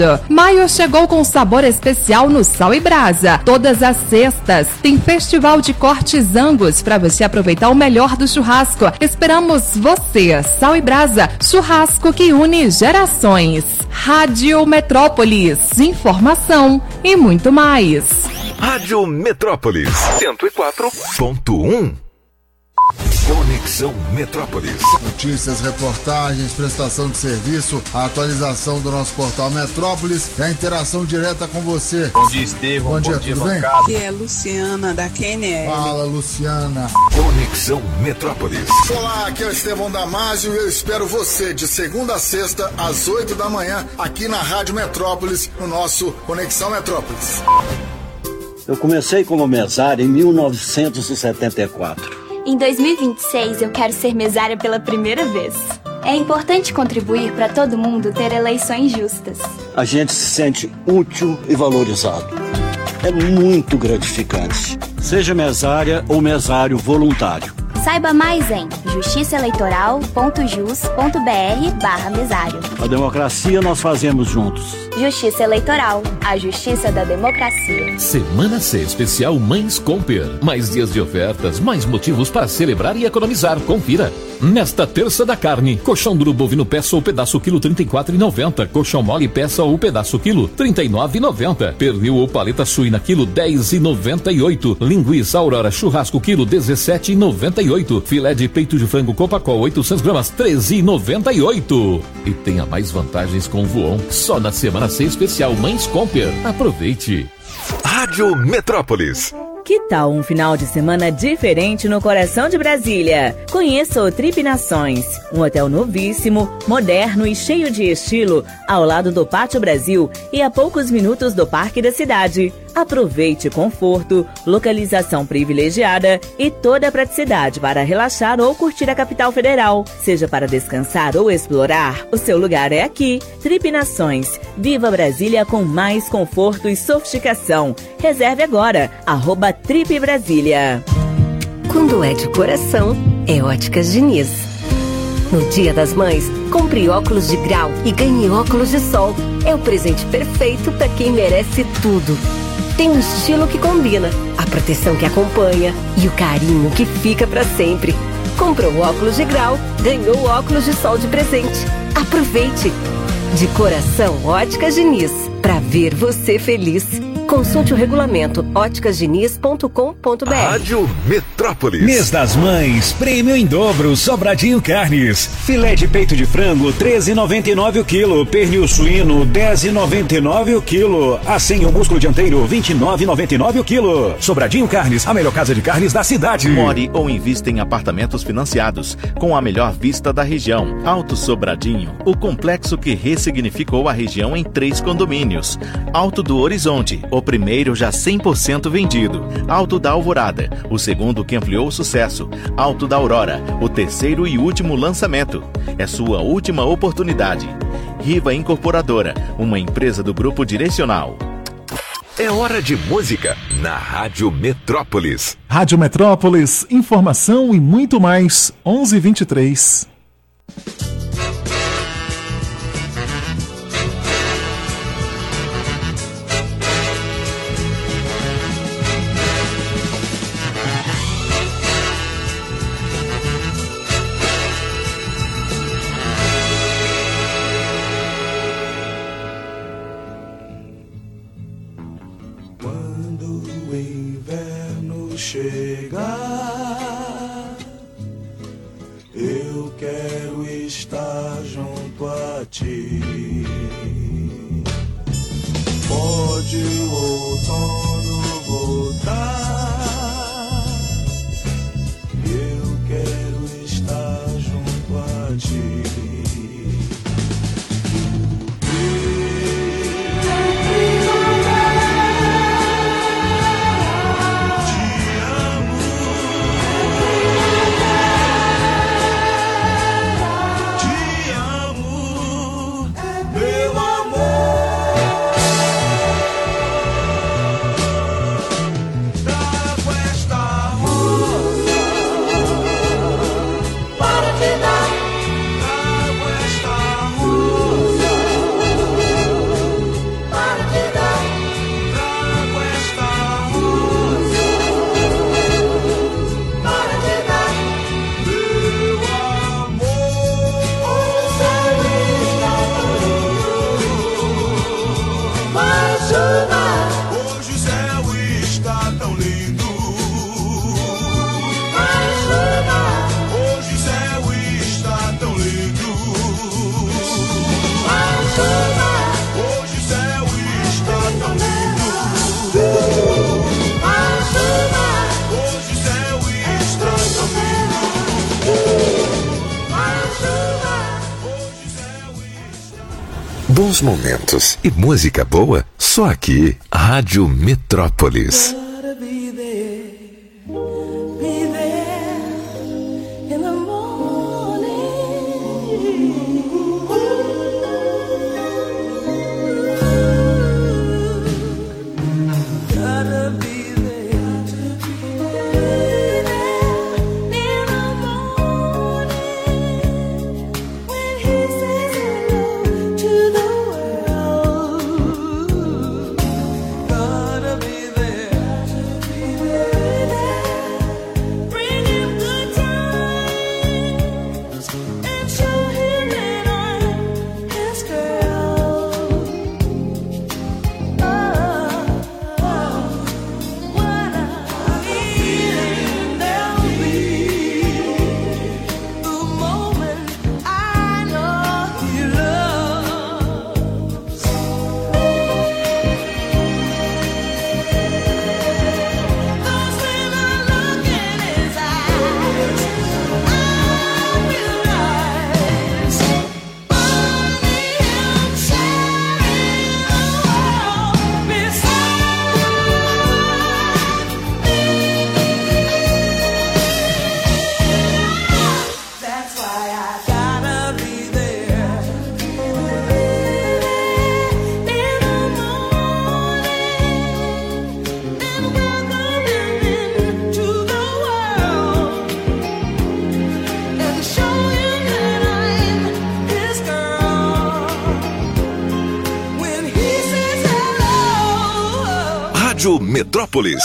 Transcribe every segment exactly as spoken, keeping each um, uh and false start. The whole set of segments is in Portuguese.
Maio chegou com sabor especial no Sal e Brasa. Todas as sextas tem festival de cortes Angus para você aproveitar o melhor do churrasco. Esperamos você. Sal e Brasa, churrasco que une gerações. Rádio Metrópolis, informação e muito mais. Rádio Metrópolis cento e quatro ponto um. Conexão Metrópolis. Notícias, reportagens, prestação de serviço, a atualização do nosso portal Metrópolis e a interação direta com você. Bom dia, Estevão. Bom, Bom dia, dia, tudo bem? Aqui é Luciana, da Q N L. Fala, Luciana. Conexão Metrópolis. Olá, aqui é o Estevão Damásio e eu espero você de segunda a sexta, às oito da manhã, aqui na Rádio Metrópolis, no nosso Conexão Metrópolis. Eu comecei como mesário em mil novecentos e setenta e quatro. Em dois mil e vinte e seis, eu quero ser mesária pela primeira vez. É importante contribuir para todo mundo ter eleições justas. A gente se sente útil e valorizado. É muito gratificante. Seja mesária ou mesário voluntário. Saiba mais em justiçaeleitoral.jus.br barra mesário. A democracia nós fazemos juntos. Justiça Eleitoral, a justiça da democracia. Semana C especial Mães Comper. Mais dias de ofertas, mais motivos para celebrar e economizar. Confira. Nesta terça da carne, colchão duro bovino peça ou pedaço quilo trinta e quatro reais e noventa centavos. Colchão mole peça ou pedaço quilo trinta e nove reais e noventa centavos. Pernil ou paleta suína quilo dez reais e noventa e oito centavos. Linguiça Aurora churrasco quilo dezessete reais e noventa e oito centavos. Filé de peito de frango Copacol oitocentas gramas treze reais e noventa e oito centavos. E tenha mais vantagens com o Voon só na semana C especial Mães Comper. Aproveite. Rádio Metrópolis. Que tal um final de semana diferente no coração de Brasília? Conheça o Trip Nações, um hotel novíssimo, moderno e cheio de estilo, ao lado do Pátio Brasil e a poucos minutos do Parque da Cidade. Aproveite conforto, localização privilegiada e toda a praticidade para relaxar ou curtir a capital federal. Seja para descansar ou explorar, o seu lugar é aqui. Trip Nações. Viva Brasília com mais conforto e sofisticação. Reserve agora, arroba Trip Brasília. Quando é de coração, é Óticas Diniz. No Dia das Mães, compre óculos de grau e ganhe óculos de sol. É o presente perfeito para quem merece tudo. Tem um estilo que combina, a proteção que acompanha e o carinho que fica para sempre. Comprou óculos de grau, ganhou óculos de sol de presente. Aproveite! De coração, Óticas Diniz. Para ver você feliz. Consulte o regulamento óticas diniz ponto com ponto br. Rádio Metrópolis. Mês das Mães, prêmio em dobro, Sobradinho Carnes. Filé de peito de frango, treze reais e noventa e nove centavos o quilo. Pernil suíno, dez reais e noventa e nove centavos o quilo. Assim o músculo dianteiro, vinte e nove reais e noventa e nove centavos o quilo. Sobradinho Carnes, a melhor casa de carnes da cidade. More ou invista em apartamentos financiados, com a melhor vista da região. Alto Sobradinho, o complexo que ressignificou a região em três condomínios. Alto do Horizonte, o primeiro já cem por cento vendido. Alto da Alvorada, o segundo que ampliou o sucesso. Alto da Aurora, o terceiro e último lançamento. É sua última oportunidade. Riva Incorporadora, uma empresa do Grupo Direcional. É hora de música na Rádio Metrópolis. Rádio Metrópolis, informação e muito mais. onze e vinte e três. Chegar, eu quero estar junto a ti. Pode o outono voltar, eu quero estar junto a ti. bons momentos e música boa só aqui. Rádio Metrópolis. Rádio Metrópolis.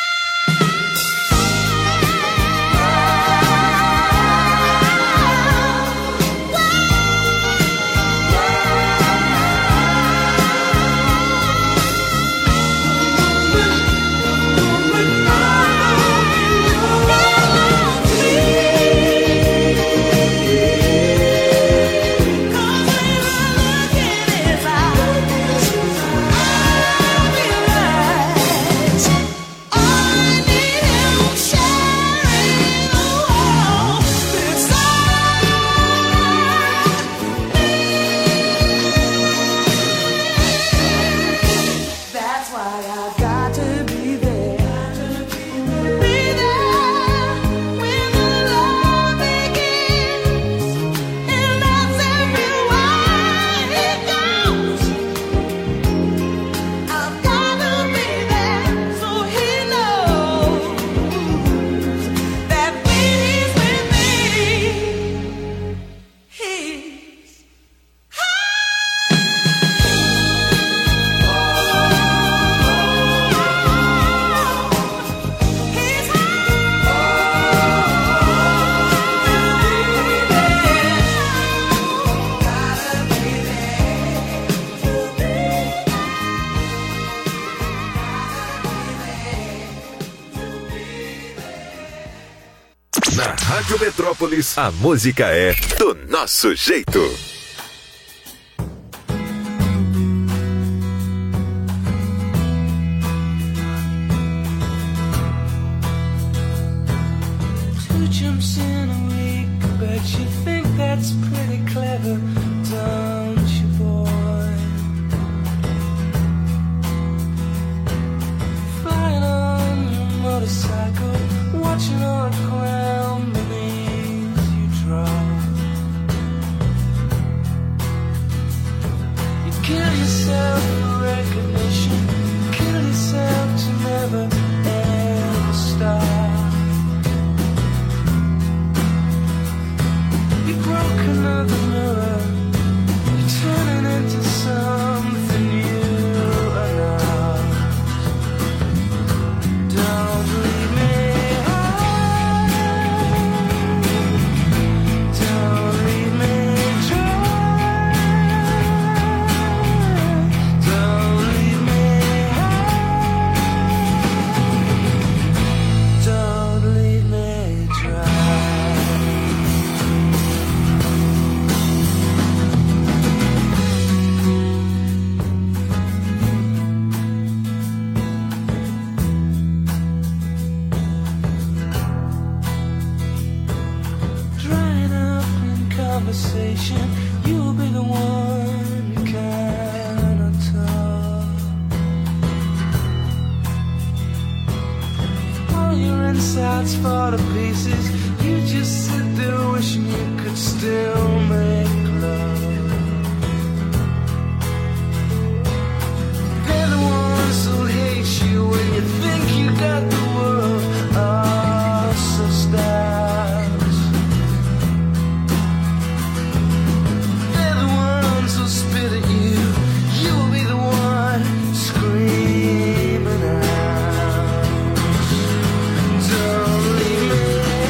Na Rádio Metrópolis, a música é do nosso jeito. Two jumps in a week, but you think that's pretty clever, don't you, boy? Flying on your motorcycle, watching all the ground beneath you drop. sides fall to pieces. You just sit there wishing you could still make love. They're the ones who hate you when you think you got the world. Oh, so stars. They're the ones who spit at you. You will be the one screaming out. Don't leave me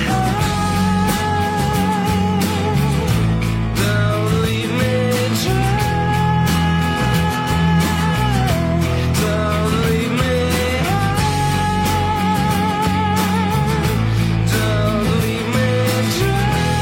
high. Don't leave me dry. Don't leave me high. Don't leave me dry.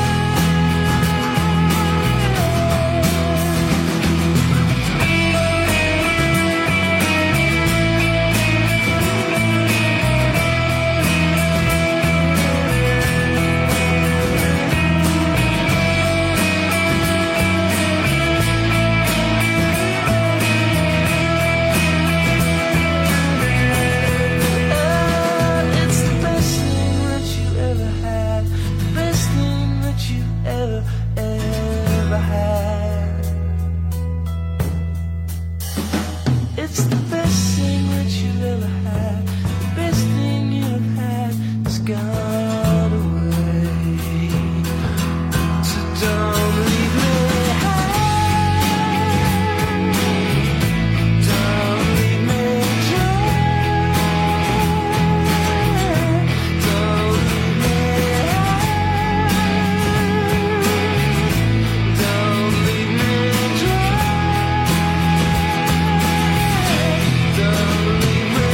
It's the best thing that you ever had. The best thing that you ever, ever had. It's the best thing that you ever had. The best thing you've had has gone away. So don't leave me high. Don't leave me dry. Don't leave me high. Don't leave me dry. Don't leave me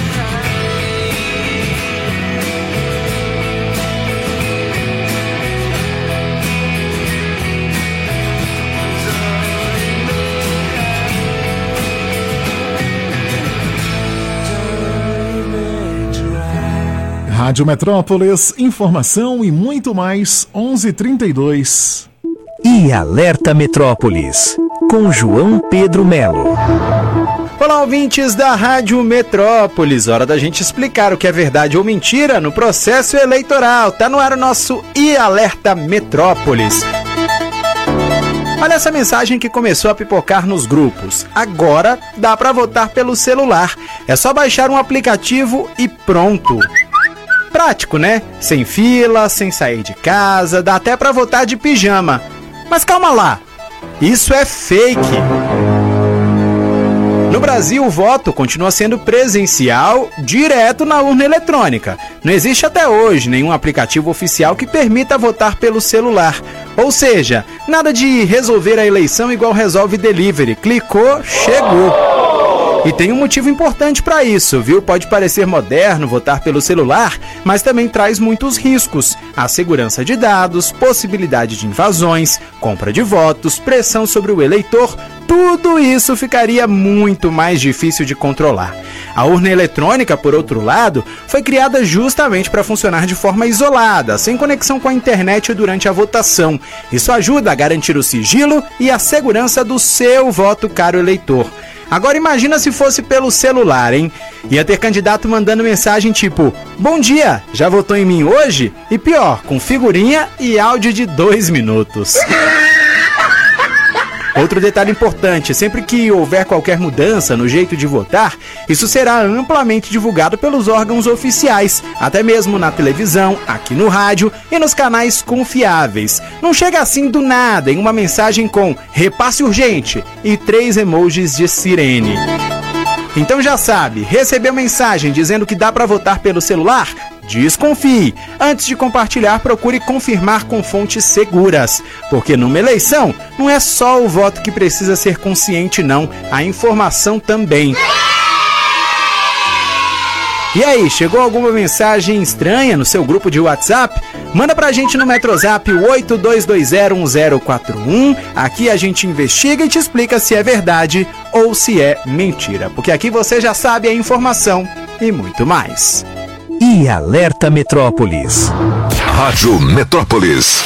Rádio Metrópolis, informação e muito mais, onze e trinta e dois. E Alerta Metrópolis, com João Pedro Melo. Olá, ouvintes da Rádio Metrópolis. Hora da gente explicar o que é verdade ou mentira no processo eleitoral. Tá no ar o nosso E Alerta Metrópolis. Olha essa mensagem que começou a pipocar nos grupos. Agora dá para votar pelo celular. É só baixar um aplicativo e pronto. Prático, né? Sem fila, sem sair de casa, dá até para votar de pijama. Mas calma lá, isso é fake. No Brasil, o voto continua sendo presencial, direto na urna eletrônica. Não existe até hoje nenhum aplicativo oficial que permita votar pelo celular. Ou seja, nada de resolver a eleição igual resolve delivery. Clicou, chegou. E tem um motivo importante para isso, viu? Pode parecer moderno votar pelo celular, mas também traz muitos riscos. A segurança de dados, possibilidade de invasões, compra de votos, pressão sobre o eleitor, tudo isso ficaria muito mais difícil de controlar. A urna eletrônica, por outro lado, foi criada justamente para funcionar de forma isolada, sem conexão com a internet durante a votação. Isso ajuda a garantir o sigilo e a segurança do seu voto, caro eleitor. Agora imagina se fosse pelo celular, hein? Ia ter candidato mandando mensagem tipo: bom dia, já votou em mim hoje? E pior, com figurinha e áudio de dois minutos. Outro detalhe importante, sempre que houver qualquer mudança no jeito de votar, isso será amplamente divulgado pelos órgãos oficiais, até mesmo na televisão, aqui no rádio e nos canais confiáveis. Não chega assim do nada em uma mensagem com repasse urgente e três emojis de sirene. Então já sabe, recebeu mensagem dizendo que dá para votar pelo celular? Desconfie. Antes de compartilhar, procure confirmar com fontes seguras. Porque numa eleição, não é só o voto que precisa ser consciente, não. A informação também. E aí, chegou alguma mensagem estranha no seu grupo de WhatsApp? Manda pra gente no Metrozap oito dois dois zero um zero quatro um. Aqui a gente investiga e te explica se é verdade ou se é mentira. Porque aqui você já sabe a informação e muito mais. E Alerta Metrópolis. Rádio Metrópolis.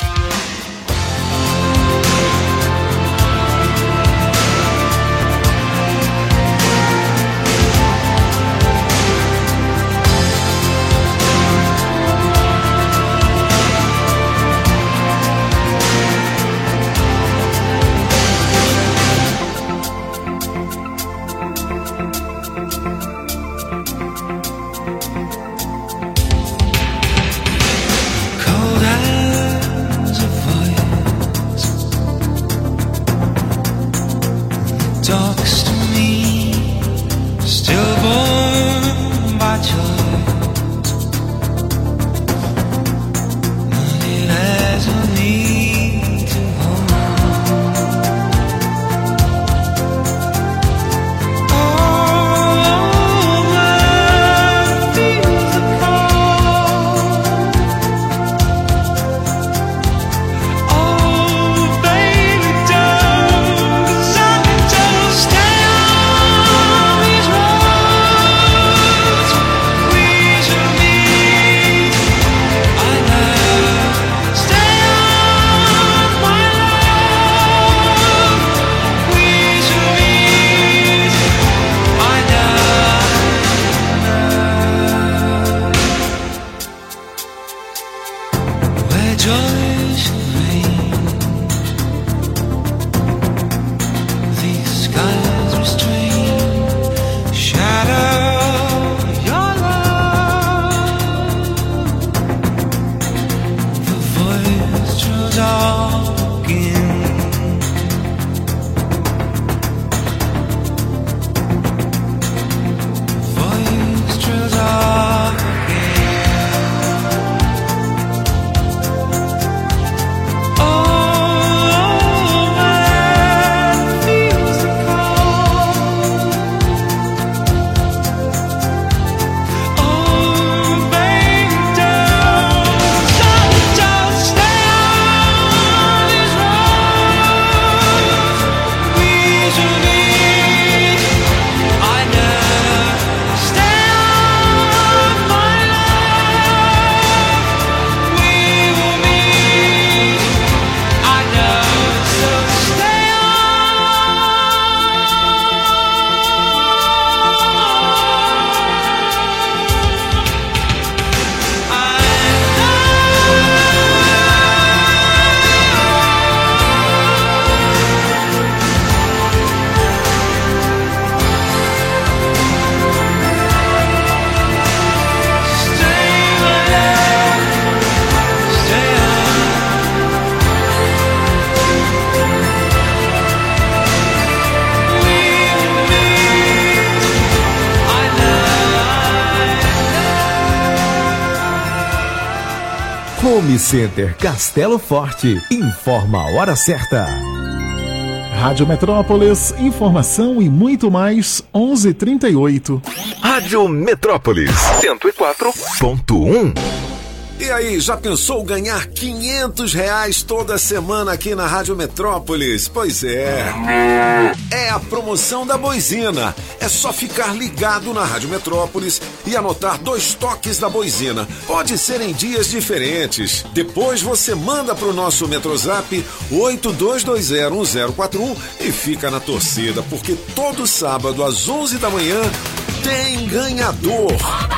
Home Center Castelo Forte. Informa a hora certa. Rádio Metrópolis, informação e muito mais, onze e trinta e oito. Rádio Metrópolis, cento e quatro ponto um. E aí, já pensou ganhar quinhentos reais toda semana aqui na Rádio Metrópolis? Pois é. É a promoção da Boizina. É só ficar ligado na Rádio Metrópolis e anotar dois toques da Boizina. Pode ser em dias diferentes. Depois você manda pro nosso Metrozap oito dois dois zero um zero quatro um e fica na torcida, porque todo sábado às onze da manhã tem ganhador.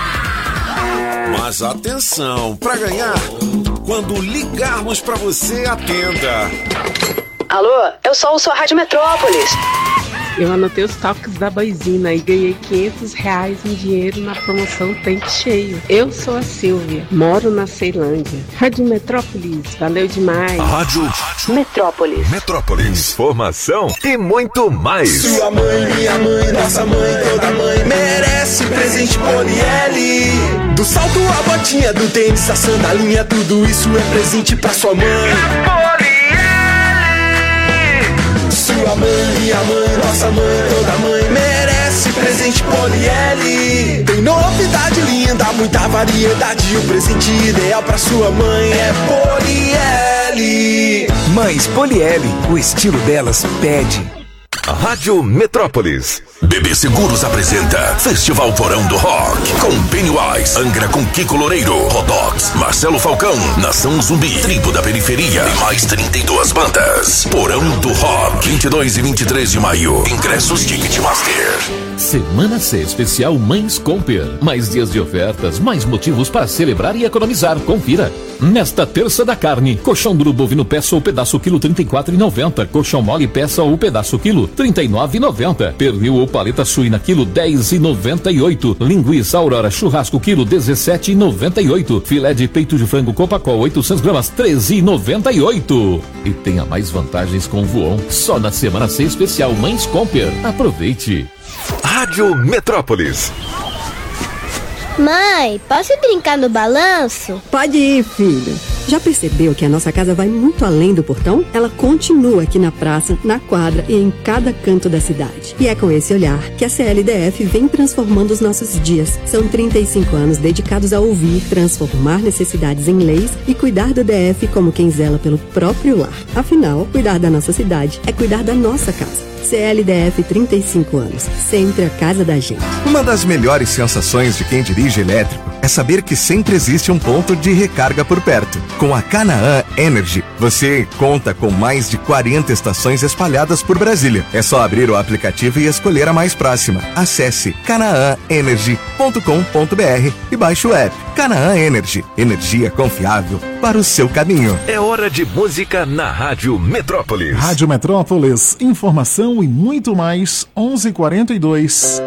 Mas atenção, para ganhar, quando ligarmos para você, atenda. Alô, eu sou a Rádio Metrópolis. Eu anotei os toques da Boizina e ganhei quinhentos reais em dinheiro na promoção Tanque Cheio. Eu sou a Silvia, moro na Ceilândia. Rádio Metrópolis, valeu demais. Rádio Metrópolis. Metrópolis. Informação e muito mais. Sua mãe, minha mãe, nossa mãe, toda mãe merece presente Poliele. Do salto à botinha, do tênis à sandalinha, tudo isso é presente pra sua mãe. Sua mãe, minha mãe, nossa mãe, toda mãe merece presente Poliele. Tem novidade linda, muita variedade. O presente ideal pra sua mãe é Poliele. Mães Poliele, o estilo delas pede. Rádio Metrópolis. B B Seguros apresenta Festival Porão do Rock, com Pennywise, Angra com Kiko Loureiro, Rodox, Marcelo Falcão, Nação Zumbi, Tribo da Periferia e mais trinta e duas bandas. Porão do Rock, vinte e dois e vinte e três de maio. Ingressos Ticketmaster. Semana C Especial Mães Comper. Mais dias de ofertas, mais motivos para celebrar e economizar. Confira. Nesta terça da carne, colchão duro bovino peça ou pedaço quilo trinta e quatro reais e noventa centavos. Colchão mole peça ou pedaço quilo trinta e nove reais e noventa centavos. Pernil ou paleta suína quilo dez reais e noventa e oito centavos. Linguiça Aurora churrasco quilo dezessete reais e noventa e oito centavos. Filé de peito de frango Copacol oitocentas gramas treze reais e noventa e oito centavos. E tenha mais vantagens com o Voon. Só na Semana C Especial Mães Comper. Aproveite. Rádio Metrópolis. Mãe, posso brincar no balanço? Pode ir, filho. Já percebeu que a nossa casa vai muito além do portão? Ela continua aqui na praça, na quadra e em cada canto da cidade. E é com esse olhar que a C L D F vem transformando os nossos dias. São trinta e cinco anos dedicados a ouvir, transformar necessidades em leis e cuidar do D F como quem zela pelo próprio lar. Afinal, cuidar da nossa cidade é cuidar da nossa casa. C L D F, trinta e cinco anos, sempre a casa da gente. Uma das melhores sensações de quem dirige elétrico é saber que sempre existe um ponto de recarga por perto. Com a Canaã Energy, você conta com mais de quarenta estações espalhadas por Brasília. É só abrir o aplicativo e escolher a mais próxima. Acesse canaã energy ponto com ponto b r e baixe o app. Canaã Energy, energia confiável para o seu caminho. É hora de música na Rádio Metrópolis. Rádio Metrópolis, informação e muito mais, onze e quarenta e dois.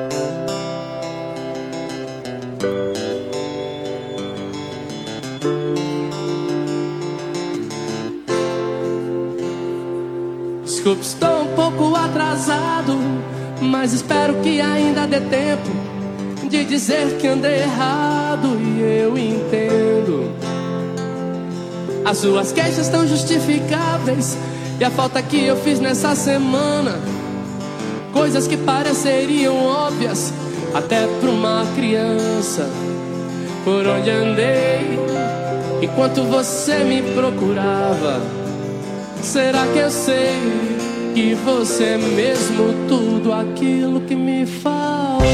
Desculpe, estou um pouco atrasado, mas espero que ainda dê tempo de dizer que andei errado e eu entendo. As suas queixas estão justificáveis e a falta que eu fiz nessa semana, coisas que pareceriam óbvias até pra uma criança. Por onde andei enquanto você me procurava? Será que eu sei que você é mesmo tudo aquilo que me faltava?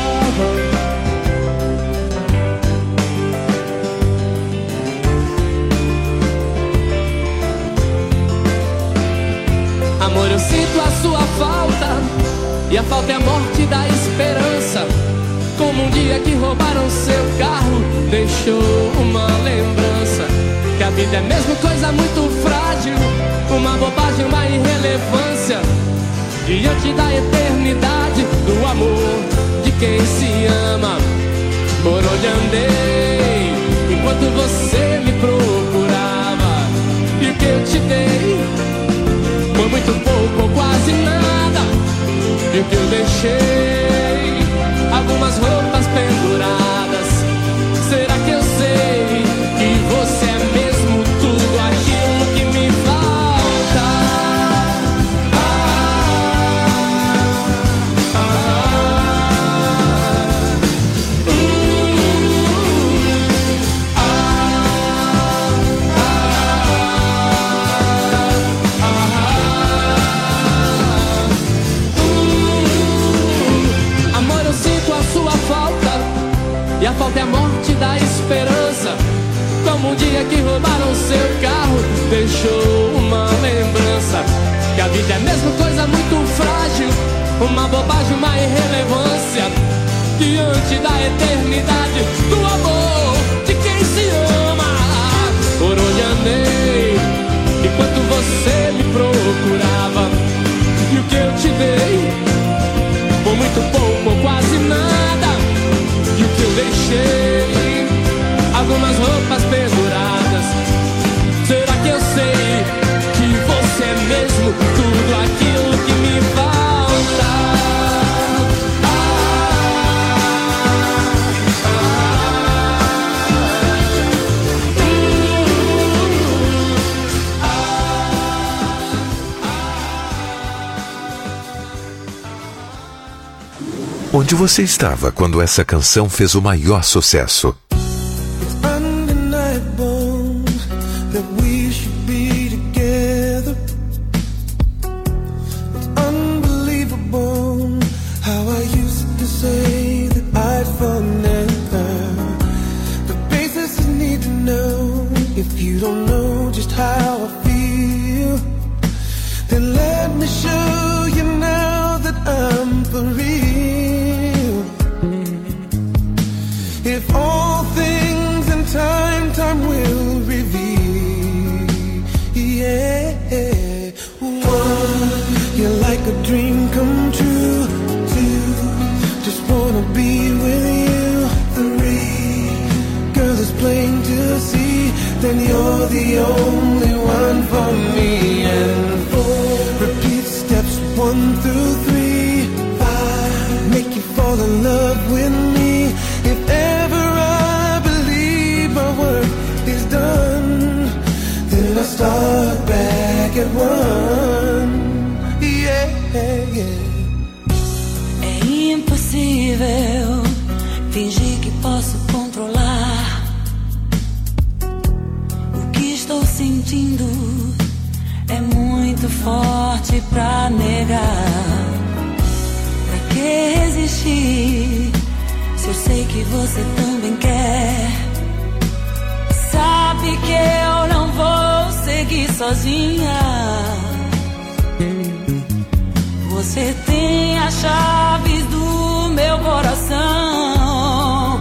Amor, eu sinto a sua falta, e a falta é a morte da esperança. Como um dia que roubaram seu carro, deixou uma lembrança. Que a vida é mesmo coisa muito frágil, uma bobagem, uma irrelevância diante da eternidade do amor de quem se ama. Por onde andei enquanto você me procurava, e o que eu te dei foi muito pouco ou quase nada. E o que eu deixei, algumas roupas penduradas. Será que eu sei que você é mesmo e a falta é a morte da esperança. Como um dia que roubaram seu carro, deixou uma lembrança. Que a vida é mesmo coisa muito frágil, uma bobagem, uma irrelevância, diante da eternidade do amor de quem se ama. Por onde andei, enquanto você me procurava, e o que eu te dei, por muito pouco ou quase nada. E o que eu deixei, algumas roupas penduradas. Será que eu sei que você é mesmo tudo aquilo que me falta? Onde você estava quando essa canção fez o maior sucesso? If you don't know just how I feel, then let me show you now that I'm for real. If all things in time, time will reveal. Yeah. One, you're like a dream come true. Two, just wanna be with you. Three, girl, it's plain to see, then you're the only one for me. And four, repeat steps one through three. Five, make you fall in love with me. If ever I believe my work is done, then I start back at one. Yeah, yeah. É impossível fingir que posso controlar o que estou sentindo. É muito forte pra negar. Pra que resistir se eu sei que você também quer? Sabe que eu não vou seguir sozinha. Você tem as chaves do meu coração.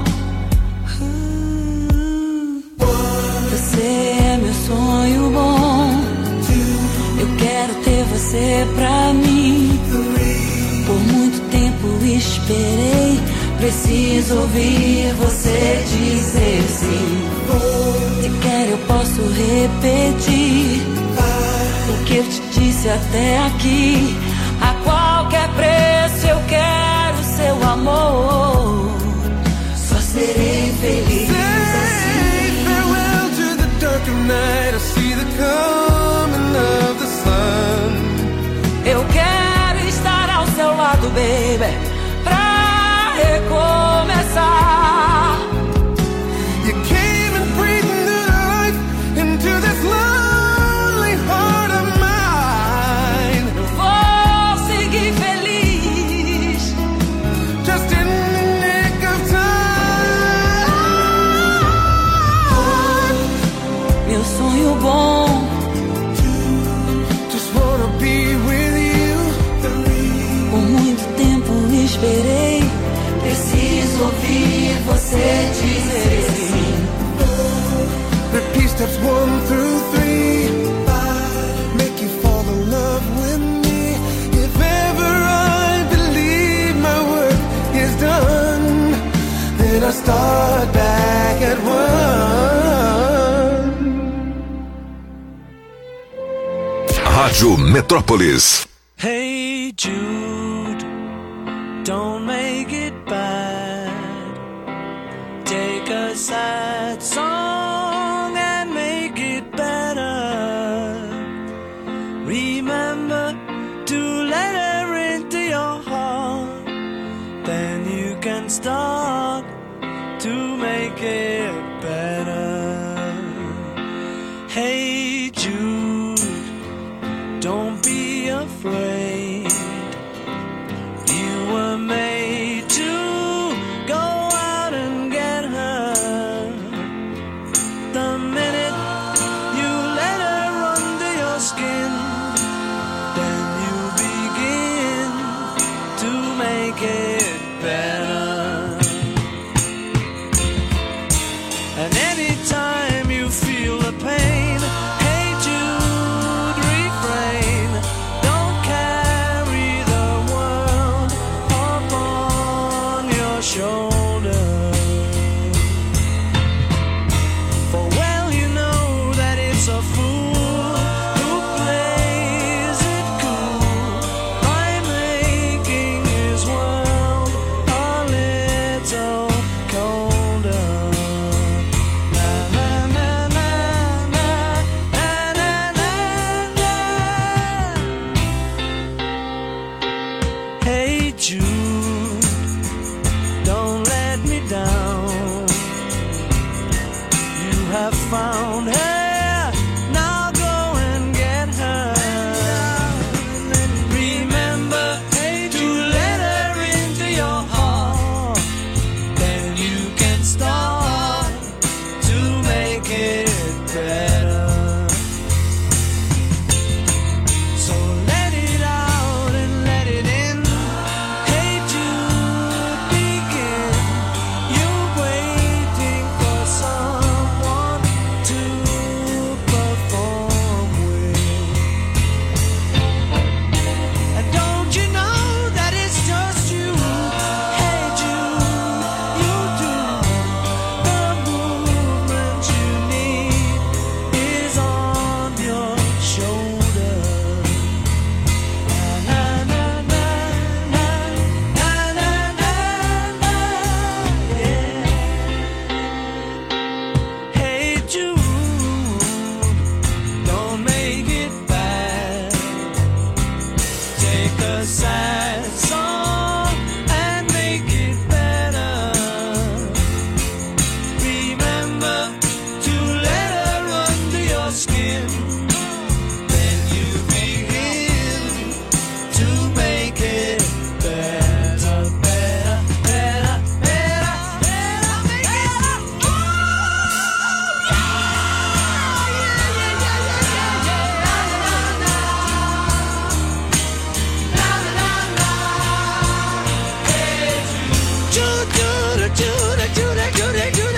Você é meu sonho bom. Eu quero ter você pra mim. Por muito tempo esperei, preciso ouvir você dizer sim. Se quer eu posso repetir o que eu te disse até aqui. A qualquer preço eu quero seu amor. Só serei feliz assim. Farewell to the dark of night. I see the coming of the sun. Eu quero estar ao seu lado, baby, pra recomeçar. You came and breathed new life into this lonely heart of mine. Eu vou seguir feliz, just in the nick of time. Meu sonho bom. Just wanna be with you. Por muito tempo esperei, preciso ouvir você dizer sim. Repeat steps one through three. Five, make you fall in love with me. If ever I believe my work is done, then I start back at one. Rádio Metrópolis. Hey Jude, don't make it bad. Take a sad song and make it better. Remember to let her into your heart. Then you can start to make it better. Hey Jude, don't be afraid. You were made to go out and get shoulder. For well you know that it's a fool who plays it cool by making his world a little colder. Na na na na na na na na. Hey Jude, don't let me down. You have found her, now go and get her. Remember to let her into your heart, then you can start to make it better. So let it out and let it in. Hey Jude, begin. You're waiting for someone to perform with. And don't you know that it's just you? Hey Jude, you do. The movement you need is on your shoulder. Na na na na na na na na, yeah. Hey Jude, don't make it bad. Take a sad song and make it better. Remember to let her under your skin. Then you begin to make it better, better, better, better, better, make it. Jude, Jude, Jude, Jude, Jude, Jude.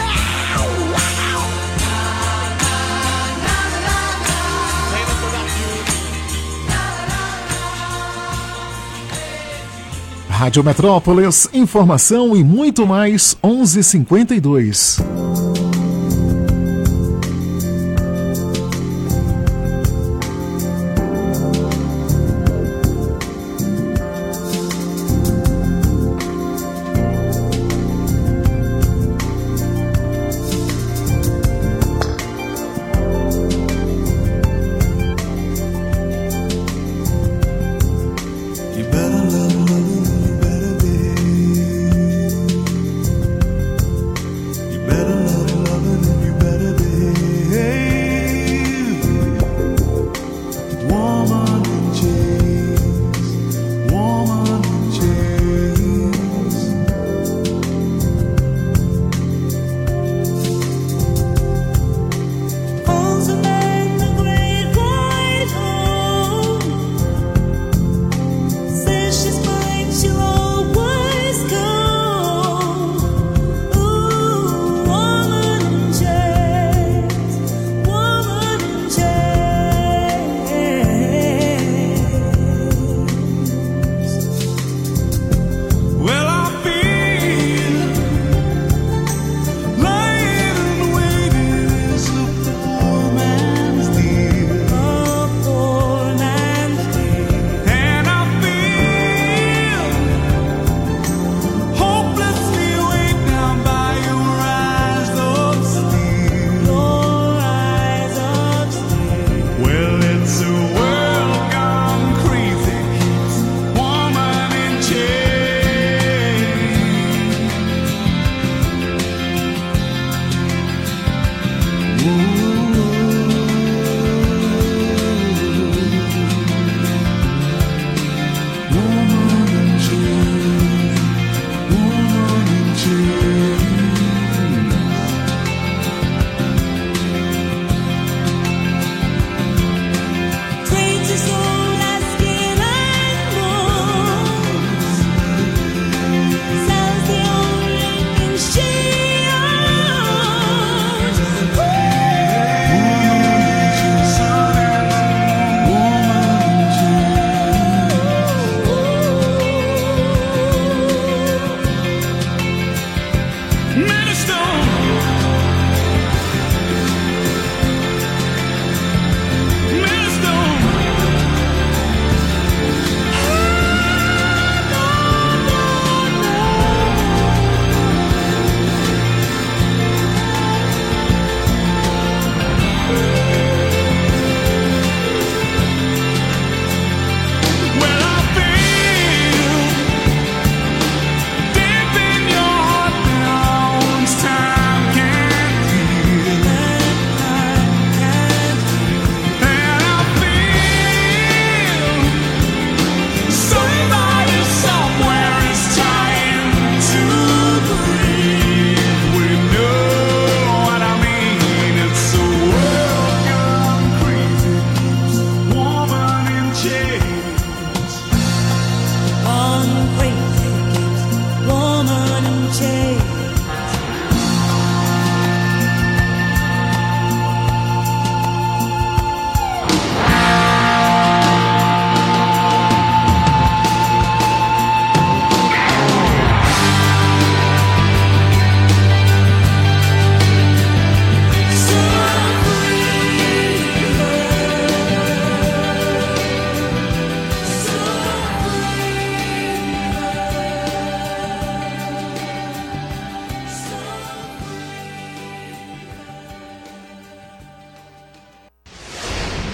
Rádio Metrópolis, informação e muito mais, onze e cinquenta e dois. You better love loving, you better be. You better love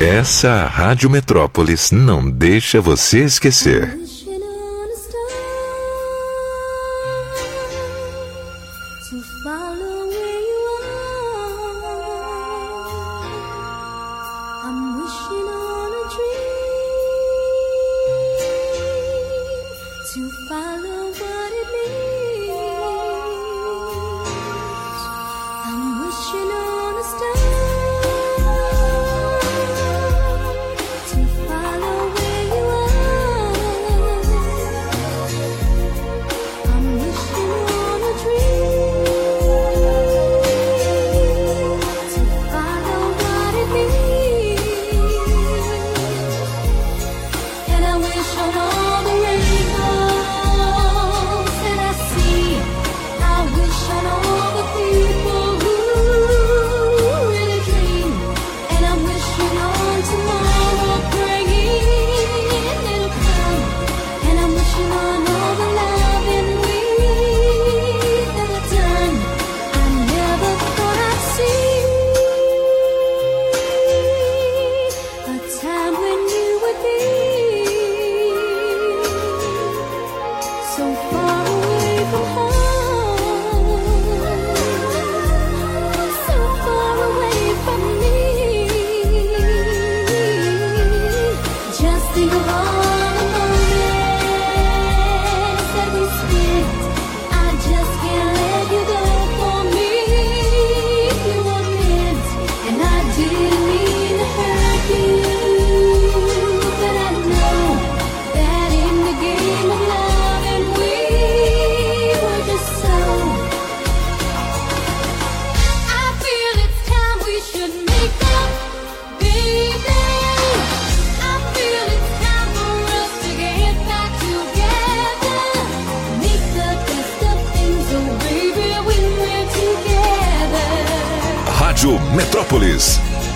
Essa Rádio Metrópolis não deixa você esquecer. Rádio Metrópolis.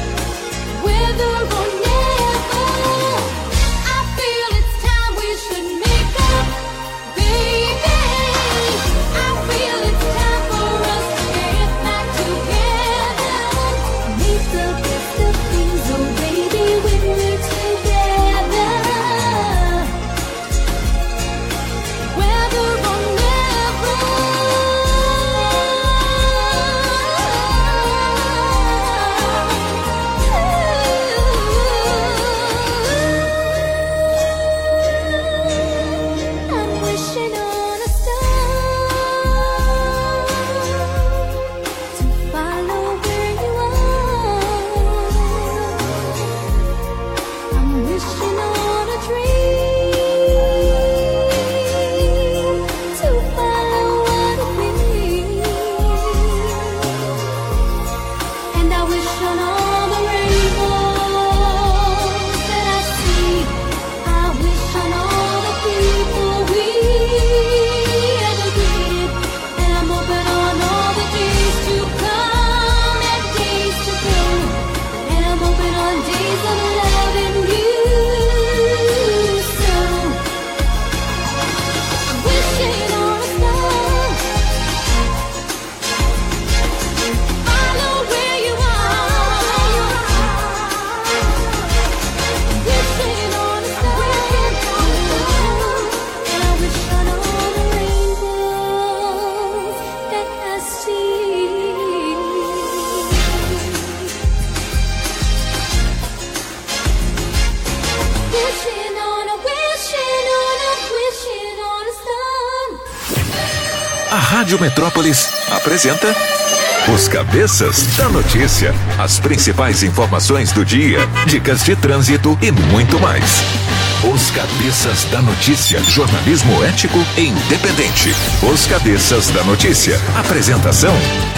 A Rádio Metrópolis apresenta Os Cabeças da Notícia. As principais informações do dia, dicas de trânsito e muito mais. Os Cabeças da Notícia. Jornalismo ético e independente. Os Cabeças da Notícia. Apresentação: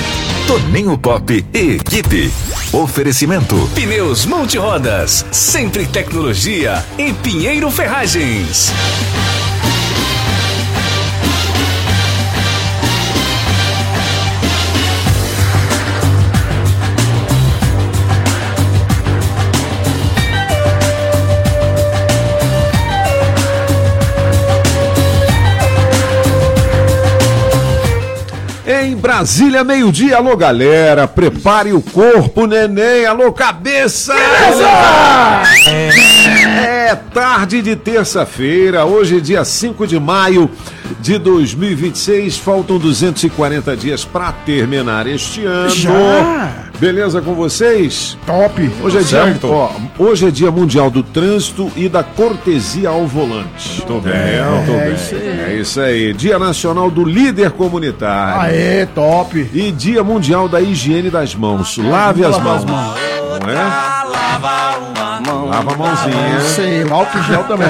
Toninho Pop e equipe. Oferecimento: Pneus Multirodas. Sempre tecnologia em Pinheiro Ferragens. Em Brasília, meio-dia. Alô, galera, prepare o corpo, neném. Alô, cabeça! É tarde de terça-feira, hoje é dia cinco de maio de dois mil e vinte e seis, faltam duzentos e quarenta dias para terminar este ano. Já? Beleza com vocês? Top! Hoje é, dia, Certo. ó, hoje é dia mundial do trânsito e da cortesia ao volante. Tô bem, É, tô é bem. isso aí. É isso aí. Dia nacional do líder comunitário. Aê, top! E dia mundial da higiene das mãos. Lave as Lava mãos. as mãos. Não é? Lava a mãozinha. Isso aí, álcool em gel também.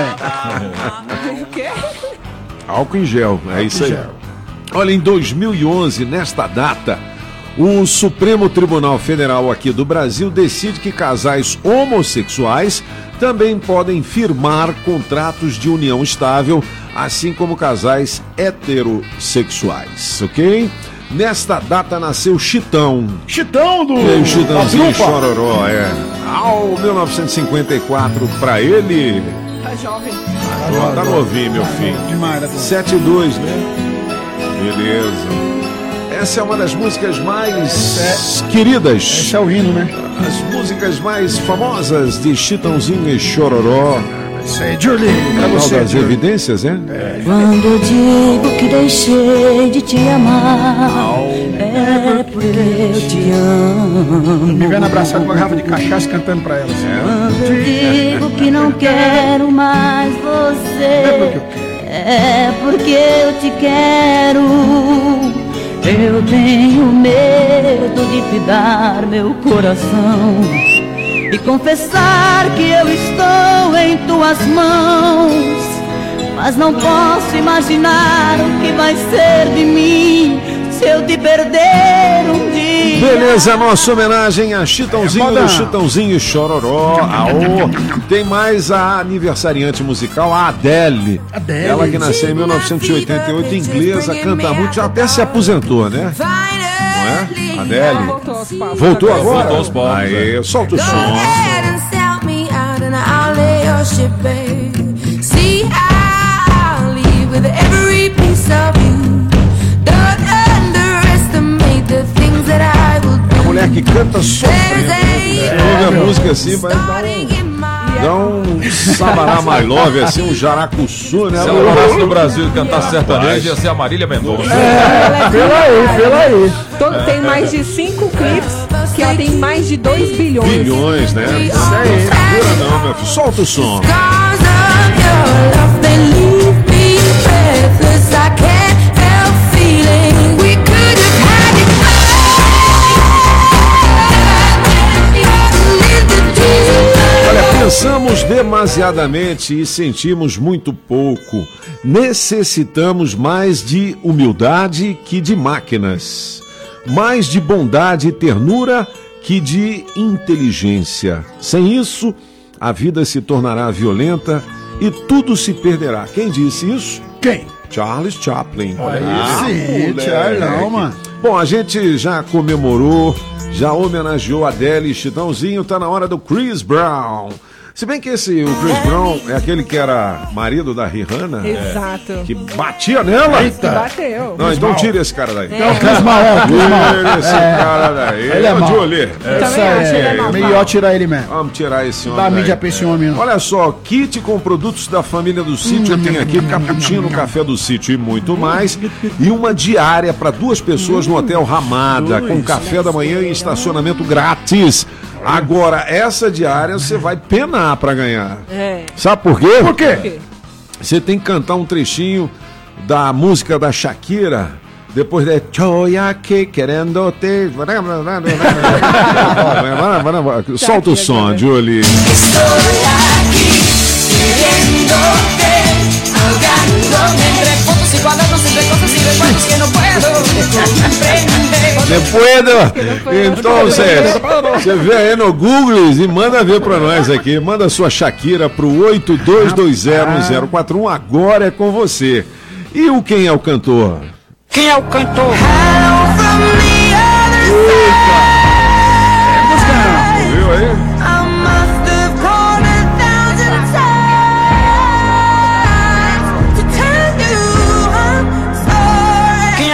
Álcool em gel, é isso aí. gel. Olha, em dois mil e onze, nesta data, o Supremo Tribunal Federal aqui do Brasil decide que casais homossexuais também podem firmar contratos de união estável, assim como casais heterossexuais, ok? Nesta data nasceu Chitão. Chitão do... E aí, Chitãozinho da trupa. Chororó, é. Ao mil novecentos e cinquenta e quatro, pra ele... Tá jovem. Ó, tá novinho, meu filho. Demais, né? sete e dois, né? Beleza. Essa é uma das músicas mais queridas. Esse é o hino, né? As músicas mais famosas de Chitãozinho e Chororó. Isso aí, Julie. Pra Tal você, das Julie. evidências, né? Quando eu digo que deixei de te amar, é porque eu te amo. Me vendo abraçado com uma garrafa de cachaça cantando pra ela. Assim. Quando eu digo que não quero mais você, é porque eu te quero. Eu tenho medo de te dar meu coração e confessar que eu estou em tuas mãos, mas não posso imaginar o que vai ser de mim se eu te perder um dia. Beleza, nossa homenagem a Chitãozinho É, do moda. Chitãozinho e Chororó. Aô. Tem mais a aniversariante musical, a Adele. Adele. Ela que nasceu em mil novecentos e oitenta e oito, inglesa, canta muito, já até se aposentou, né? Não é? Adele. Voltou aos palcos. Voltou agora? Voltou aos palcos, Aí, solta o som. A mulher que canta sofrendo. Ouve a música assim, vai dar um, dá um sabará my love, assim, um jaracuçu, né? Se ela morasse no Brasil e cantasse sertanejo, ia ser a Marília Mendonça. É, pela aí, pela aí. Todo- Tem mais de cinco clipes que ela tem mais de dois bilhões. Bilhões, né? Isso aí. Segura não, meu filho. Solta o som. Olha, pensamos demasiadamente e sentimos muito pouco. Necessitamos mais de humildade que de máquinas. Mais de bondade e ternura que de inteligência. Sem isso, a vida se tornará violenta e tudo se perderá. Quem disse isso? Quem? Charles Chaplin. Olha Ah, esse, moleque. Charlão, mano. Bom, a gente já comemorou, já homenageou a Adele e Chitãozinho, tá na hora do Chris Brown. Se bem que esse, o Chris Brown, é aquele que era marido da Rihanna, Exato. que batia nela. Que bateu. Não, então tira esse cara daí. Então, Chris Mal, Chris Mal. Tira esse É. cara daí. Ele é Ô, mau. Julie. Isso aí, ele é mau. melhor tirar ele mesmo. Vamos tirar esse homem Dá mídia daí. pra esse homem, não. Olha só, kit com produtos da família do sítio. Tem aqui cappuccino, café do sítio e muito mais. E uma diária para duas pessoas no Hotel Ramada, com café da manhã e estacionamento grátis. Agora, essa diária você vai penar para ganhar. É. Sabe por quê? Por quê? Você tem que cantar um trechinho da música da Shakira. Depois de Choy aqui querendo te. Solta o som, Julie. Depois, então, você vê aí no Google e manda ver pra nós aqui. Manda sua Shakira pro oito dois dois zero zero quatro um. Agora é com você. E o quem é o cantor? Quem é o cantor? Viu aí? Quem é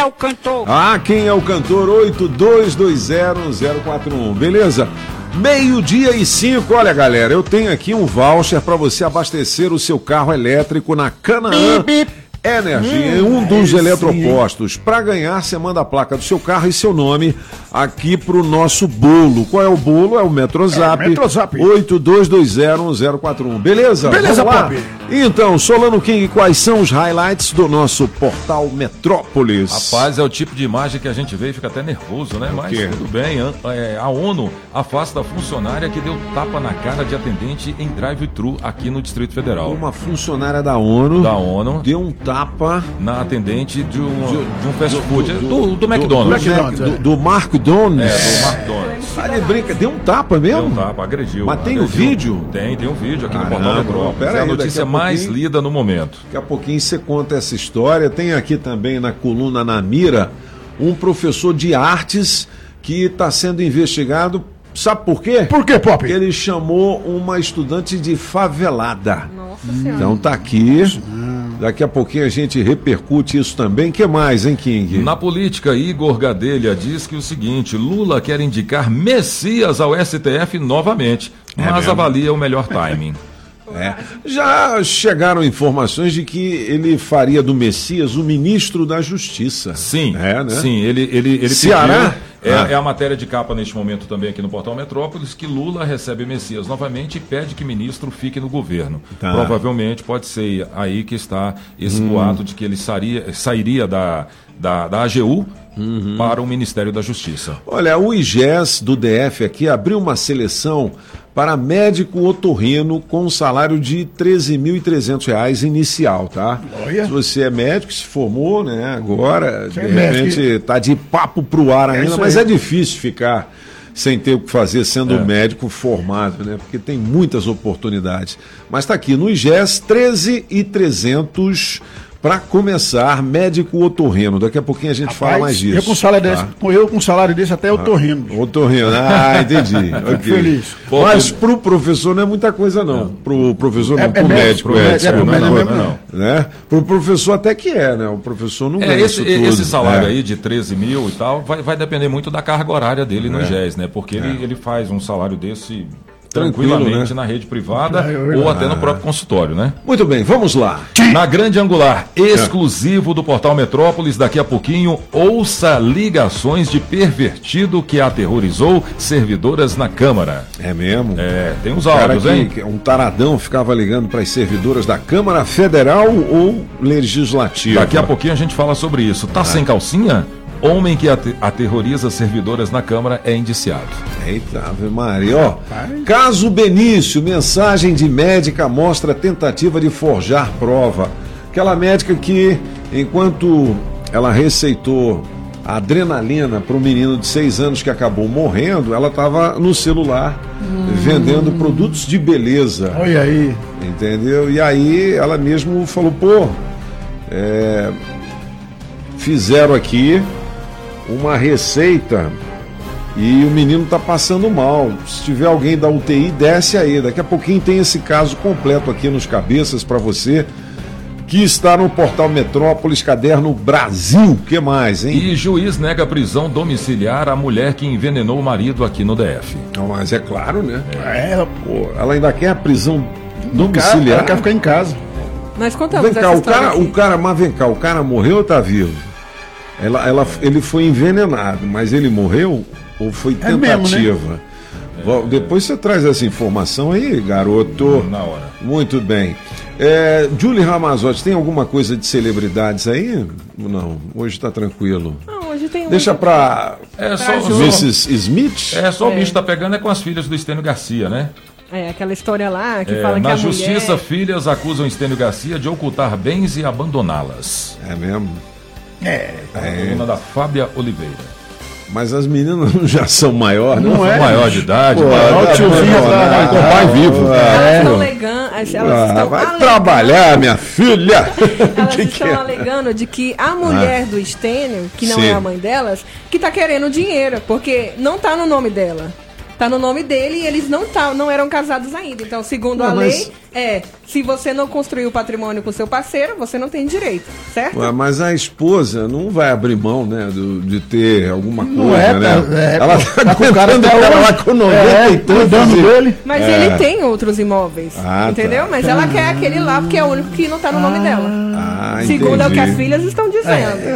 é o cantor? Ah, quem é o cantor? oito dois dois zero zero quatro um, beleza? Meio-dia e cinco, olha galera, eu tenho aqui um voucher para você abastecer o seu carro elétrico na Canaã Energy, em Hum, um dos aí eletropostos. Para ganhar, você manda a placa do seu carro e seu nome aqui pro nosso bolo. Qual é o bolo? É o Metrozap, É, Metrozap. oito dois dois zero zero quatro um, beleza? Beleza, Vamos lá? Pop. Então, Solano King, quais são os highlights do nosso portal Metrópolis? Rapaz, é o tipo de imagem que a gente vê e fica até nervoso, né? Mas quê? tudo bem. A, é, a ONU afasta a funcionária que deu tapa na cara de atendente em drive-thru aqui no Distrito Federal. Uma funcionária da ONU, da ONU deu um tapa na atendente de um, de um fast do- food, do- do, do, do- McDonald's. do Mac- do- do Mark Donalds. É, do McDonald's. Ah, ele brinca, deu um tapa mesmo? Deu um tapa, agrediu. Mas tem o agrediu. vídeo? Tem, tem um vídeo aqui Caramba, no Portal Metrópolis. pera É a aí, notícia daqui a mais pouquinho- lida no momento. Daqui a pouquinho você conta essa história. Tem aqui também na coluna na mira um professor de artes que está sendo investigado. Sabe por quê? Por quê, Pop? Ele chamou uma estudante de favelada. Nossa Senhora. Então tá aqui. Daqui a pouquinho a gente repercute isso também. Que mais, hein, King? Na política, Igor Gadelha diz que o seguinte: Lula quer indicar Messias ao S T F novamente, É mas mesmo? avalia o melhor timing. É. Já chegaram informações de que ele faria do Messias o ministro da Justiça. Sim, é, né? sim, ele, ele, ele Ceará? pediu, é, Ah. é a matéria de capa neste momento também aqui no Portal Metrópolis, que Lula recebe Messias novamente e pede que ministro fique no governo. Tá. Provavelmente pode ser aí que está esse Hum. boato de que ele sairia, sairia da, da, da A G U Uhum. para o Ministério da Justiça. Olha, o I G E S do D F aqui abriu uma seleção para médico otorrino com um salário de treze mil e trezentos reais inicial, tá? Olha. Se você é médico, se formou, né, agora, Você de é médico. repente tá de papo pro ar É ainda, isso mas aí. é difícil ficar sem ter o que fazer sendo É. médico formado, né? Porque tem muitas oportunidades. Mas tá aqui no I G E S, treze mil e trezentos para começar, médico otorrino. Daqui a pouquinho a gente fala mais disso. Eu com salário tá? desse, com eu com salário desse até eu tô rindo. Otorrino, ah, entendi. Ok. Feliz. Mas pro professor não é muita coisa, não. Pro professor não, É- pro é médico, médico, é. é, é pro não, médico não, mesmo, não. Né? Pro professor até que é, né? O professor não ganha É, esse, isso tudo. esse salário É. aí de treze mil e tal vai, vai depender muito da carga horária dele no É. I G E S, né? Porque É. ele, ele faz um salário desse Tranquilo, tranquilamente né? na rede privada É verdade. ou até no próprio consultório, né? Muito bem, vamos lá. Na Grande Angular, exclusivo do Portal Metrópolis, daqui a pouquinho, ouça ligações de pervertido que aterrorizou servidoras na Câmara. É mesmo? É, tem uns Cara áudios, que, hein? que um taradão ficava ligando para as servidoras da Câmara Federal ou Legislativa. Daqui a pouquinho a gente fala sobre isso. Tá Ah. sem calcinha? Homem que ate- aterroriza servidoras na Câmara é indiciado. Eita, Ave Maria, ó. Caso Benício, mensagem de médica mostra tentativa de forjar prova. Aquela médica que, enquanto ela receitou adrenalina para um menino de seis anos que acabou morrendo, ela estava no celular vendendo produtos de beleza. Olha aí. Entendeu? E aí ela mesmo falou, pô, é, fizeram aqui uma receita e o menino tá passando mal. Se tiver alguém da U T I, desce aí. Daqui a pouquinho tem esse caso completo aqui nos cabeças para você, que está no portal Metrópolis, caderno Brasil. O que mais, hein? E juiz nega prisão domiciliar à mulher que envenenou o marido aqui no D F. Não, mas é claro, né? É, ela, Pô, ela ainda quer a prisão ela domiciliar. quer ficar em casa. Nós contamos Vem cá, essa o história cara, aqui. o cara, mas vem cá, o cara morreu ou tá vivo? Ela, ela, ele foi envenenado, mas ele morreu ou foi É mesmo, tentativa? Vo- Depois você traz essa informação aí, garoto. Na hora. Muito bem. É, Julie Ramazotti, tem alguma coisa de celebridades aí? Não, hoje tá tranquilo. Não, hoje tem um- Deixa pra É só, Pra só, Ju. missus Smith? é, só o É. bicho tá pegando é com as filhas do Estênio Garcia, né? É, aquela história lá que É, fala que na a justiça, mulher... filhas acusam Estênio Garcia de ocultar bens e abandoná-las. É mesmo? É. A coluna da Fábia Oliveira. Mas as meninas já são maiores, Não é? Maior de idade, Pô, maior olha o de tiozinho idade. lá, com o pai vivo. Elas É. estão alegando, elas Ah, estão vai alegando- trabalhar, minha filha. Elas Que estão que é? alegando de que a mulher do Estênio, que não Sim. é a mãe delas, que tá querendo dinheiro, porque não tá no nome dela. Tá no nome dele e eles não, tá, não eram casados ainda. Então, segundo Ué, a mas- lei, é, se você não construiu o patrimônio com seu parceiro, você não tem direito, certo? Ué, mas a esposa não vai abrir mão, né, do- de ter alguma coisa, Não é, né? tá- é, ela tá tá com o cara aguentando até o cara hoje. lá com noventa É, e tantos. cuidando e- dele. Mas É. ele tem outros imóveis, Ah, entendeu? tá. Mas ela quer aquele lá porque é o único que não tá no nome dela. Ah, Segundo é o que entendi. as filhas estão dizendo.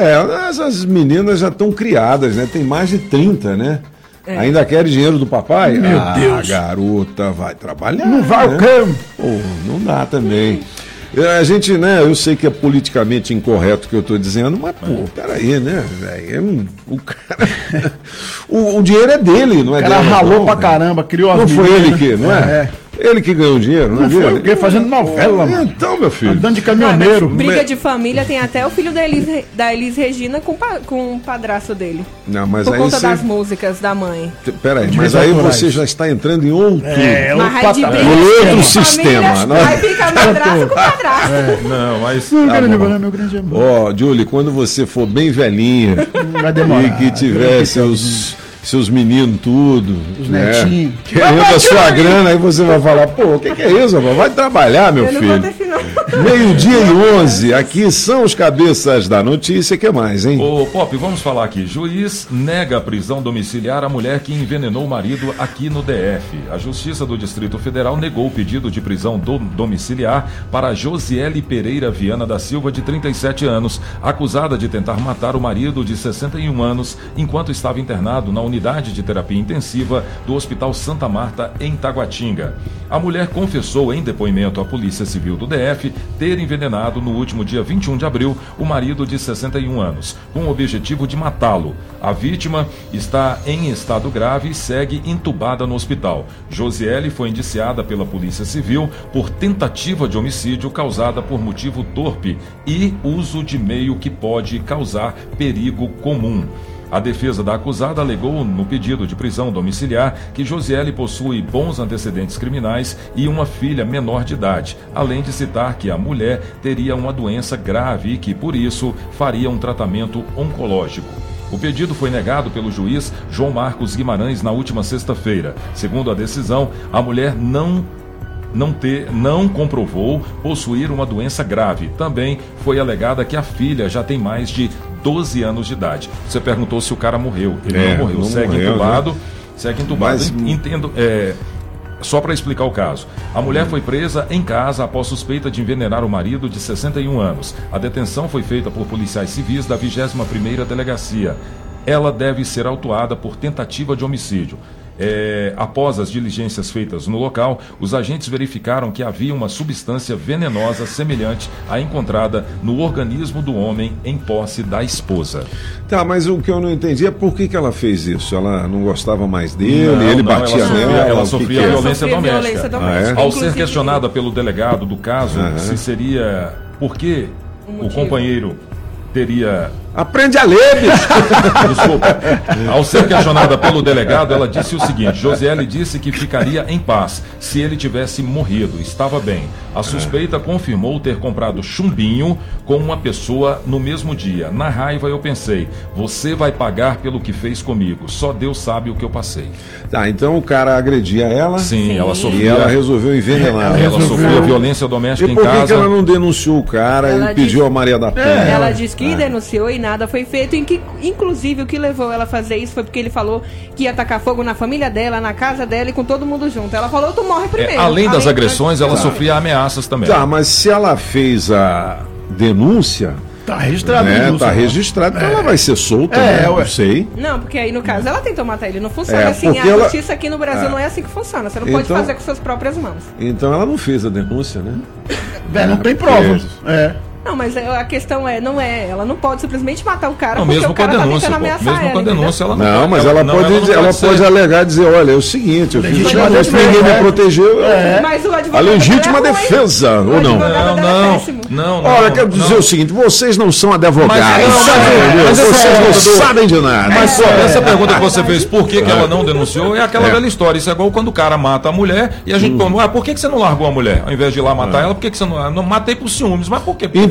É, essas meninas já estão criadas, né? Tem mais de trinta, né? É. Ainda querem dinheiro do papai? Meu ah, Deus. garota, vai trabalhar. Não vai né? o quê? Pô, não dá também. É, A gente, né, eu sei que é politicamente incorreto o que eu estou dizendo, mas, pô, peraí, né, velho? é um- O cara. o, o dinheiro é dele, não é O cara dela, ralou não, pra né? caramba, criou as Não foi meninas. ele que, não é? É. Ele que ganhou o dinheiro, não, Não é foi dele? o quê? Fazendo novela, mano. Então, meu filho. Andando de Ah, caminhoneiro. mas briga de família tem até o filho da Elis, da Elis Regina com, pa- com o padrasto dele. Não, mas por aí conta você. das músicas da mãe. Peraí, Direitos mas aí autorais. você já está entrando em outro. É, Mas outro aí de patamar. briga de Outro família, sistema, não é? Aí fica madrasto com padrasto. Não, mas. Não Tá quero bom. revelar meu grande amor. Ó, Julie, quando você for bem velhinha Vai demorar. e que tiver seus, seus meninos tudo, Os né, netinhos. querendo a sua grana, aí você vai falar, pô, o que, que é isso, rapaz? Vai trabalhar, meu Eu não vou filho. ter final. Meio-dia e onze, aqui são os cabeças da notícia, que mais, hein? Ô, Pop, vamos falar aqui. Juiz nega a prisão domiciliar à mulher que envenenou o marido aqui no D F. A Justiça do Distrito Federal negou o pedido de prisão do- domiciliar para Josiele Pereira Viana da Silva, de trinta e sete anos, acusada de tentar matar o marido de sessenta e um anos, enquanto estava internado na unidade de terapia intensiva do Hospital Santa Marta, em Taguatinga. A mulher confessou em depoimento à Polícia Civil do D F ter envenenado no último dia vinte e um de abril o marido de sessenta e um anos, com o objetivo de matá-lo. A vítima está em estado grave e segue entubada no hospital. Josiele foi indiciada pela Polícia Civil por tentativa de homicídio causada por motivo torpe e uso de meio que pode causar perigo comum. A defesa da acusada alegou no pedido de prisão domiciliar que Josiele possui bons antecedentes criminais e uma filha menor de idade, além de citar que a mulher teria uma doença grave e que, por isso, faria um tratamento oncológico. O pedido foi negado pelo juiz João Marcos Guimarães na última sexta-feira. Segundo a decisão, a mulher não Não, ter, não comprovou possuir uma doença grave. Também foi alegada que a filha já tem mais de doze anos de idade. Você perguntou se o cara morreu. Ele É, não morreu, não segue morreu, entubado. né? Segue entubado. Mas- Entendo. É, só para explicar o caso. A mulher foi presa em casa após suspeita de envenenar o marido de sessenta e um anos. A detenção foi feita por policiais civis da vigésima primeira Delegacia. Ela deve ser autuada por tentativa de homicídio. É, após as diligências feitas no local, os agentes verificaram que havia uma substância venenosa semelhante à encontrada no organismo do homem em posse da esposa. Tá, mas o que eu não entendi é por que, que ela fez isso. Ela não gostava mais dele, Não, ele não, batia ela sofria- nela. ela o que sofria que é? violência Sofria doméstica. violência Ah, doméstica. é? Ao Inclusive, ser questionada pelo delegado do caso, Aham. se seria por que o motivo. companheiro teria. Aprende a ler, bicho! Desculpa. Ao ser questionada pelo delegado, ela disse o seguinte: Josiele disse que ficaria em paz se ele tivesse morrido, estava bem. A suspeita confirmou ter comprado chumbinho com uma pessoa no mesmo dia. Na raiva eu pensei, você vai pagar pelo que fez comigo, só Deus sabe o que eu passei. Tá, então o cara agredia ela. Sim, Sim. ela sofria. E ela resolveu envenenar. Ela sofria violência doméstica E em por que, casa. que ela não denunciou o cara Ela e pediu disse- a Maria da Penha? Ela disse que Ah. denunciou e nada foi feito. Em que, inclusive, o que levou ela a fazer isso foi porque ele falou que ia tacar fogo na família dela, na casa dela e com todo mundo junto. Ela falou, tu morre É, primeiro. além das Além- agressões, ela Tá. sofria ameaças também. Tá, mas se ela fez a denúncia, Tá registrado. né, denúncia, tá né? registrado, então ela vai ser solta, É, né? ué. Não sei. Não, porque aí no caso ela tentou matar ele. Não funciona É, assim. A porque ela- justiça aqui no Brasil Ah. não é assim que funciona. Você não pode Então- fazer com suas próprias mãos. Então ela não fez a denúncia, né? É, não tem porque- provas. É. Não, mas é- a questão é, não é. Ela não pode simplesmente matar o cara Não, porque mesmo o com a cara tá denúncia, tentando pô. ameaçar Mesmo ela. com a entendeu? denúncia, ela não Não, pode- mas ela não, pode, não ela pode pode ser- alegar e dizer, olha, é o seguinte, eu fiz Legítima uma defesa, defesa, ninguém é. me protegeu. É. Mas o advogado A legítima dela é ruim. defesa, ou O não? advogado Não, dela é não, péssimo. não, não. Olha, quero dizer não. o seguinte, vocês não são advogados, Mas- não, mas- entendeu? mas essa vocês não pergunta do- sabem de nada. Mas pô, É. essa pergunta que você fez, por que, que ela não denunciou, é aquela É. velha história. Isso é igual quando o cara mata a mulher e a gente pergunta, ah, por que, que você não largou a mulher? Ao invés de ir lá matar ela, por que, que você não. Não matei por ciúmes, mas por quê? Por que você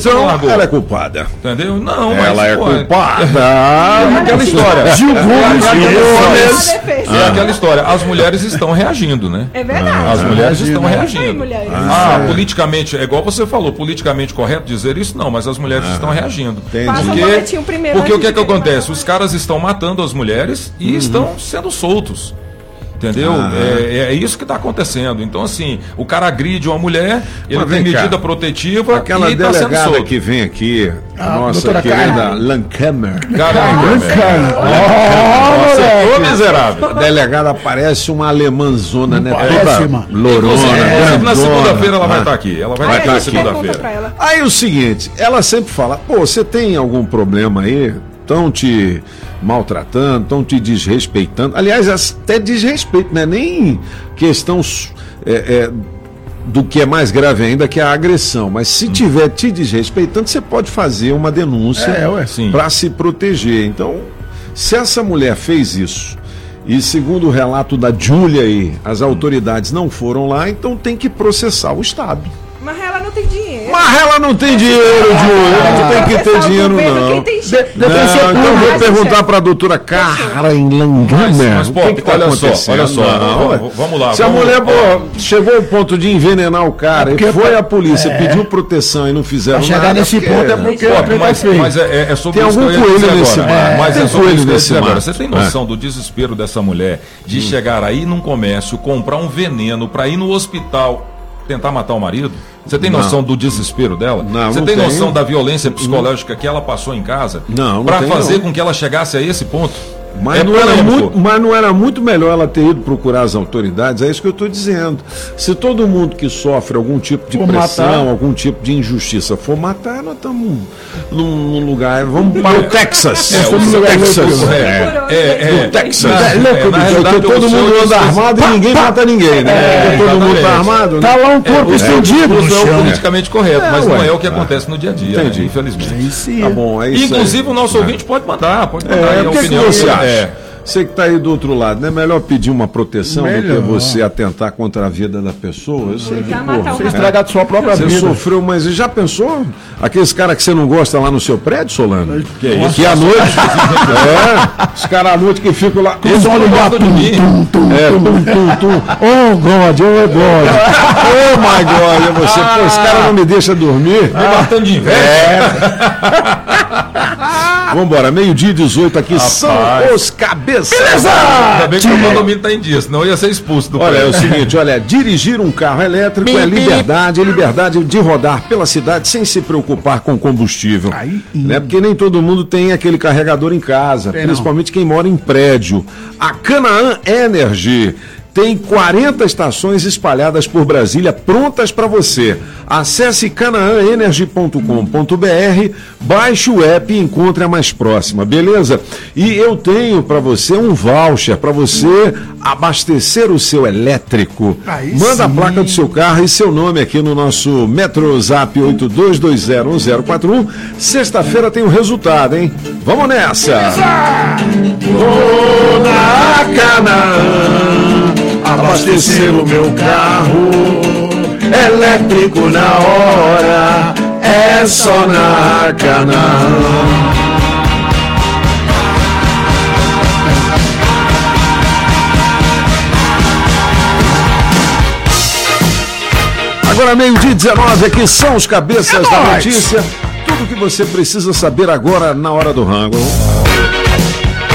você não Então, largou? ela é culpada. Entendeu? Não, mas... Ela é pô, culpada. É aquela história. Gil Gomes, É aquela Gil história. Gomes. É aquela história. As mulheres estão reagindo, né? É verdade. As mulheres estão Aí, reagindo. mulheres. Ah, politicamente, é igual você falou, politicamente correto dizer isso? Não, mas as mulheres estão reagindo. Passa um Porque, boletim primeiro porque o antes que é de que acontece? Os caras estão matando as mulheres e Uhum. estão sendo soltos. Entendeu? Ah. É, é isso que está acontecendo. Então, assim, o cara agride uma mulher, ele Mas tem vem cá. medida protetiva Aquela e está sendo delegada solto. que vem aqui, a Ah, nossa doutora querida Carmen. Lancamer. Caramba, Ô, miserável. A delegada parece uma alemãzona, né? Parece, Toda mano. lourona, Inclusive, inclusive, na grandona. segunda-feira ela vai Ah. estar aqui. Ela vai Vai estar aqui estar na aqui. segunda-feira. Aí o seguinte, ela sempre fala, pô, você tem algum problema aí? Estão te maltratando, estão te desrespeitando. Aliás, até desrespeito, não é nem questão é, é, do que é mais grave ainda, que é a agressão. Mas se tiver te desrespeitando, você pode fazer uma denúncia É, ué. para se proteger. Então, se essa mulher fez isso, e segundo o relato da Júlia aí, as autoridades não foram lá, então tem que processar o Estado. Mas ela não tem dinheiro. Mas ela não tem dinheiro, Júlia. Não tem que ter dinheiro, não. Quem tem Não, então eu vou perguntar para a doutora Karen Langamer. Mas, pô, o que que tá olha só, acontecendo? olha só, Não, vamos- vamos lá, Se vamos- a mulher pô, chegou ao ponto de envenenar o cara, É porque e foi pra- a polícia, é. pediu proteção e não fizeram Pra chegar nada. nesse ponto é porque- Pô, Porque mas, tá feio. mas é, é sobre Tem isso algum que eu ia coelho dizer nesse agora. mar. Mas Tem é sobre coelho isso que eu ia nesse dizer agora. mar. Você tem É. noção do desespero dessa mulher de chegar aí num comércio, comprar um veneno pra ir no hospital tentar matar o marido? Você tem Não. noção do desespero dela? Não, Você não tem tenho. noção da violência psicológica que ela passou em casa? Não, não Pra tenho, fazer não. com que ela chegasse a esse ponto? Mas, É não era polêmico. muito, mas não era muito melhor ela ter ido procurar as autoridades? É isso que eu estou dizendo. Se todo mundo que sofre algum tipo de For pressão, matar. algum tipo de injustiça for matar, nós estamos num, num lugar. Vamos para o Texas. É, Estamos o no Texas. Texas. É, É, é, é. no Texas. Na- É, louco, é, na porque realidade, todo o mundo seu anda diz- armado e ninguém mata ninguém, né? É, Porque todo mundo está exatamente. armado. né? Tá lá um corpo É, estendido no isso é o chão. politicamente correto, É, mas não ué. é o que Ah. acontece no dia a dia, Entendi. né? Infelizmente. Sim. Tá bom, é isso aí. Inclusive o nosso ouvinte pode mandar, pode mandar aí É, a o que, que opinião você dele. acha? É. Você que está aí do outro lado, não é melhor pedir uma proteção do Melhor. que você atentar contra a vida da pessoa? Eu sei que, Já pô, matar o Você estragar a sua própria você vida. sofreu, mas já pensou? Aqueles caras que você não gosta lá no seu prédio, Solano? Que isso? Que à noite. é, os caras à noite que ficam lá. Eles olham lá, Gosta de mim. É, tum, tum, tum. Oh, God, oh, God. Oh, my God. É você. Pô, esse cara não me deixa dormir. Me matando de inveja. Vambora, meio-dia e dezoito aqui Rapaz. são os cabeças. Ainda bem que o condomínio tá em dia, senão eu ia ser expulso do Olha, é o prédio. seguinte, olha, dirigir um carro elétrico é liberdade, é liberdade de rodar pela cidade sem se preocupar com combustível. Aí, Né? Porque nem todo mundo tem aquele carregador em casa, Tem não. principalmente quem mora em prédio. A Canaã Energy tem quarenta estações espalhadas por Brasília prontas para você. Acesse canaã energy ponto com ponto br, baixe o app e encontre a mais próxima, beleza? E eu tenho para você um voucher para você abastecer o seu elétrico. Aí Manda a sim. placa do seu carro e seu nome aqui no nosso Metrozap oito dois dois zero um zero quatro um. Sexta-feira tem o resultado, hein? Vamos nessa! Vou na Canaã abastecer o meu carro elétrico na hora, é só na Canaã. Agora meio-dia e dezenove, aqui são os cabeças da notícia. Tudo que você precisa saber agora na hora do rango.